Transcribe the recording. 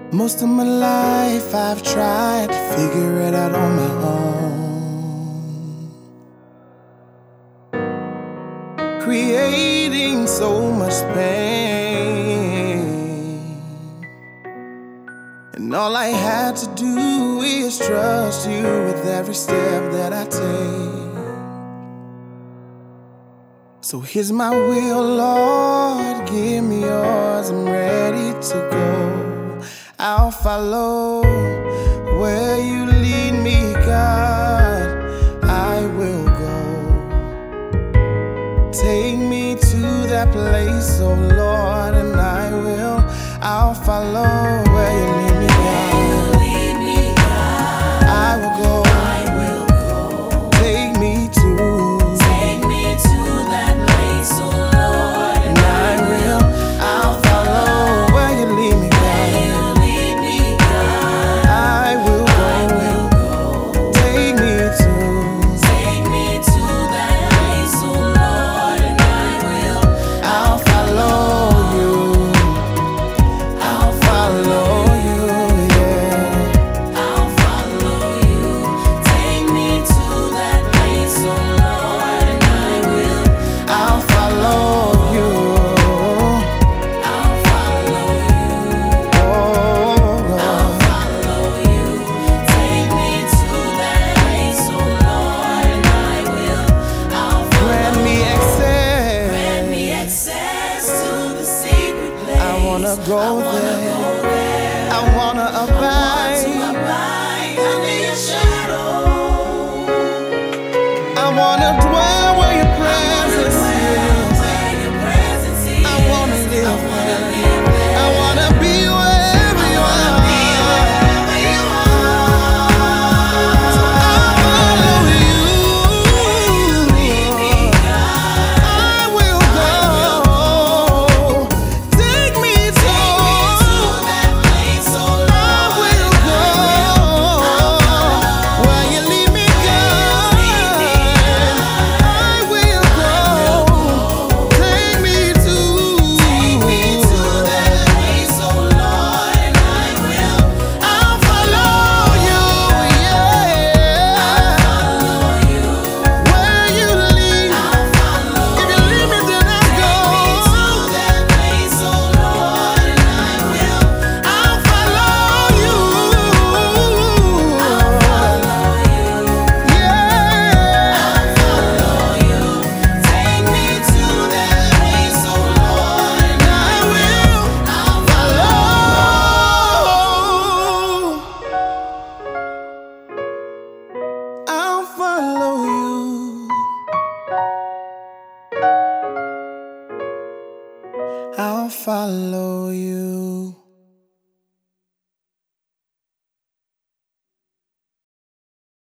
Most of my life I've tried to figure it out on my own, creating so much pain. And all I had to do is trust you with every step that I take. So here's my will, Lord, give me yours, I'm ready to go. I'll follow where you lead me, God, I will go. Take me to that place, oh Lord, and I'll follow where you lead me, God. I will go. Take me to that place, oh Lord, and I'll follow where you lead me, God. I will go. Take me to that place, oh Lord, and I'll follow you. I'll follow you, yeah. I'll follow you. Take me to that place, oh Lord, and I'll follow you. I'll follow you. Oh Lord. I'll follow you. Take me to that place, oh Lord, and I'll follow. Grant me access to the secret place. I wanna go there. I wanna abide under your shadow. I wanna dwell where your presence is. I wanna live there. I wanna be wherever you are. So I'll follow you. I will go. Take me to that place, oh Lord. I will go where you lead me, God. I will go. Take me to that place, oh Lord, and I'll follow you, yeah. Where you lead, if you lead me, then I'll go. That place, oh Lord, and I'll follow you. Take me to that place, oh Lord, and I'll follow. I'll follow you. I'll follow you.